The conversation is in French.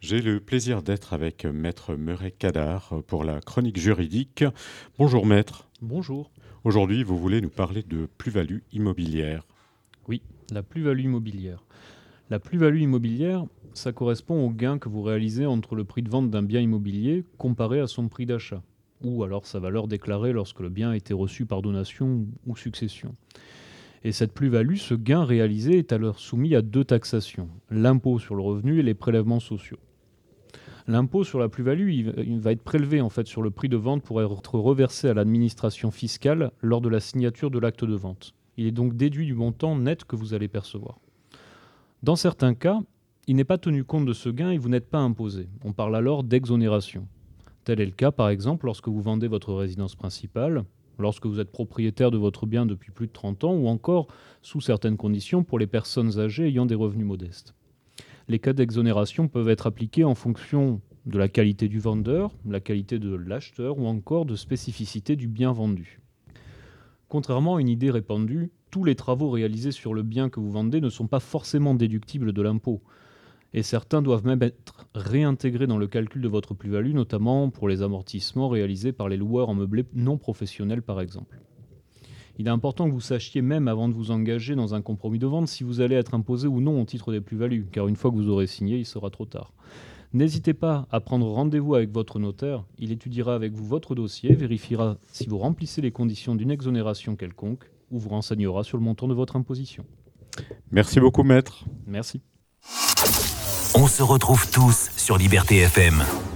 J'ai le plaisir d'être avec Maître Murray Cadar pour la chronique juridique. Bonjour Maître. Bonjour. Aujourd'hui, vous voulez nous parler de plus-value immobilière. Oui, la plus-value immobilière. La plus-value immobilière, ça correspond au gain que vous réalisez entre le prix de vente d'un bien immobilier comparé à son prix d'achat, ou alors sa valeur déclarée lorsque le bien a été reçu par donation ou succession. Et cette plus-value, ce gain réalisé est alors soumis à deux taxations, l'impôt sur le revenu et les prélèvements sociaux. L'impôt sur la plus-value, il va être prélevé en fait sur le prix de vente pour être reversé à l'administration fiscale lors de la signature de l'acte de vente. Il est donc déduit du montant net que vous allez percevoir. Dans certains cas, il n'est pas tenu compte de ce gain et vous n'êtes pas imposé. On parle alors d'exonération. Tel est le cas par exemple lorsque vous vendez votre résidence principale, lorsque vous êtes propriétaire de votre bien depuis plus de 30 ans ou encore sous certaines conditions pour les personnes âgées ayant des revenus modestes. Les cas d'exonération peuvent être appliqués en fonction de la qualité du vendeur, la qualité de l'acheteur ou encore de spécificité du bien vendu. Contrairement à une idée répandue, tous les travaux réalisés sur le bien que vous vendez ne sont pas forcément déductibles de l'impôt. Et certains doivent même être réintégrés dans le calcul de votre plus-value, notamment pour les amortissements réalisés par les loueurs en meublé non professionnels par exemple. Il est important que vous sachiez, même avant de vous engager dans un compromis de vente, si vous allez être imposé ou non au titre des plus-values, car une fois que vous aurez signé, il sera trop tard. N'hésitez pas à prendre rendez-vous avec votre notaire. Il étudiera avec vous votre dossier, vérifiera si vous remplissez les conditions d'une exonération quelconque, ou vous renseignera sur le montant de votre imposition. Merci beaucoup Maître. Merci. On se retrouve tous sur Liberté FM.